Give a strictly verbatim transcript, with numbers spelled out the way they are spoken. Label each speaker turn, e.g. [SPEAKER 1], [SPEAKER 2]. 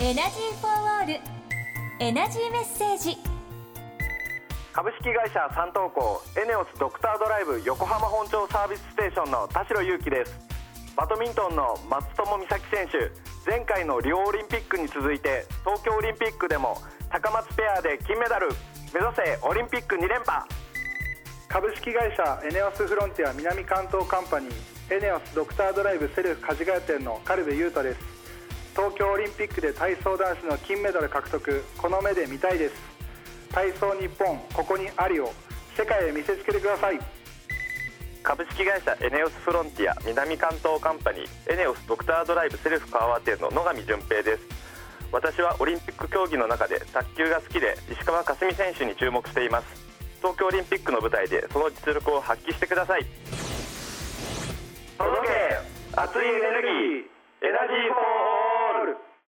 [SPEAKER 1] エナジーフォーオールエナジーメッセージ。
[SPEAKER 2] 株式会社三東工エネオスドクタードライブ横浜本町サービスステーションの田代裕樹です。バドミントンの松友美咲選手、前回のリオオリンピックに続いて東京オリンピックでも高松ペアで金メダル、目指せオリンピックに連覇。
[SPEAKER 3] 株式会社エネオスフロンティア南関東カンパニーエネオスドクタードライブセルフ梶ヶ谷店の軽部優太です。東京オリンピックで体操男子の金メダル獲得、この目で見たいです。体操日本ここにありを世界へ見せつけてください。
[SPEAKER 2] 株式会社エネオスフロンティア南関東カンパニーエネオスドクタードライブセルフ川和店の野上純平です。私はオリンピック競技の中で卓球が好きで石川佳純選手に注目しています。東京オリンピックの舞台でその実力を発揮してください。届け熱いエネルギーエナジーフォー